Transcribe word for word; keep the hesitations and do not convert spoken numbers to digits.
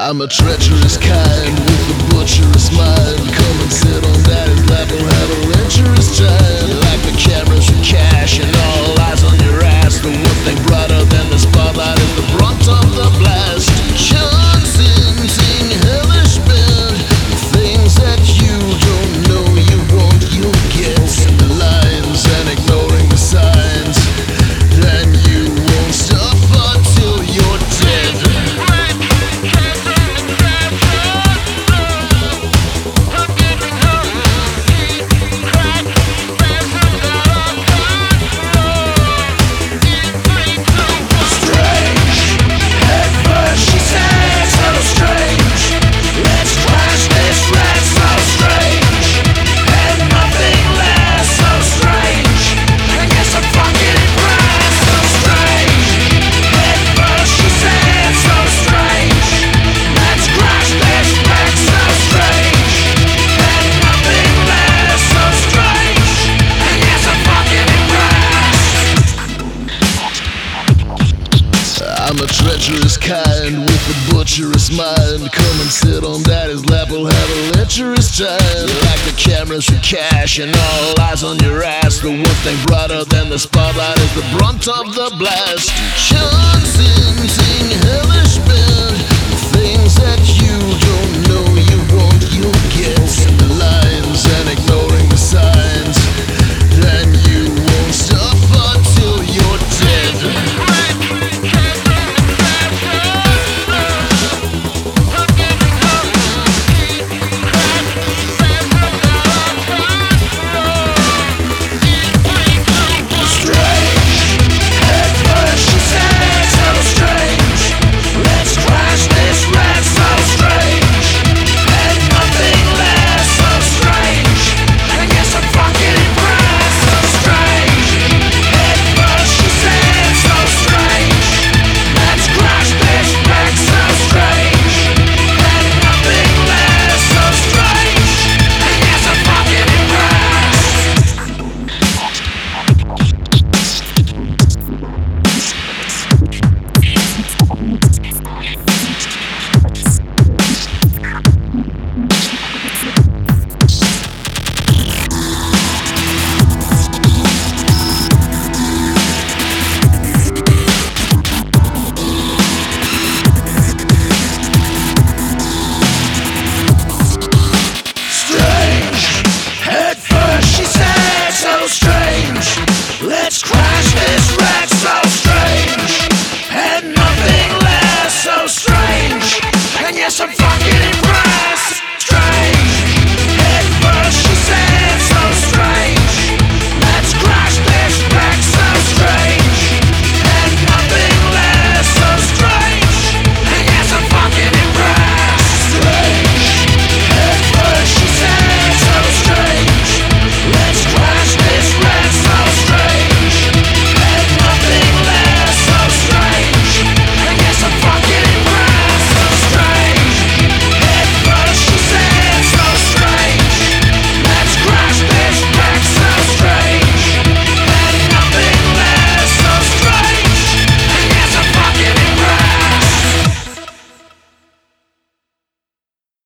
I'm a treacherous kind with a butcherous mind. Come and sit on daddy's lap, we'll have a lecherous time. Like the cameras with cash and all eyes on your ass. The one thing brighter than the spotlight is the brunt of the blast. Chanting, sing hellish band. Things that you don't know you won't, you'll get. In the lines and ignoring the signs. Then you won't suffer till you're dead. I'm a treacherous kind with a butcherous mind. Come and sit on daddy's lap, we'll have a lecherous time. Like the cameras with cash and all eyes on your ass. The one thing brighter than the spotlight is the brunt of the blast. Chanting, sing hellish band.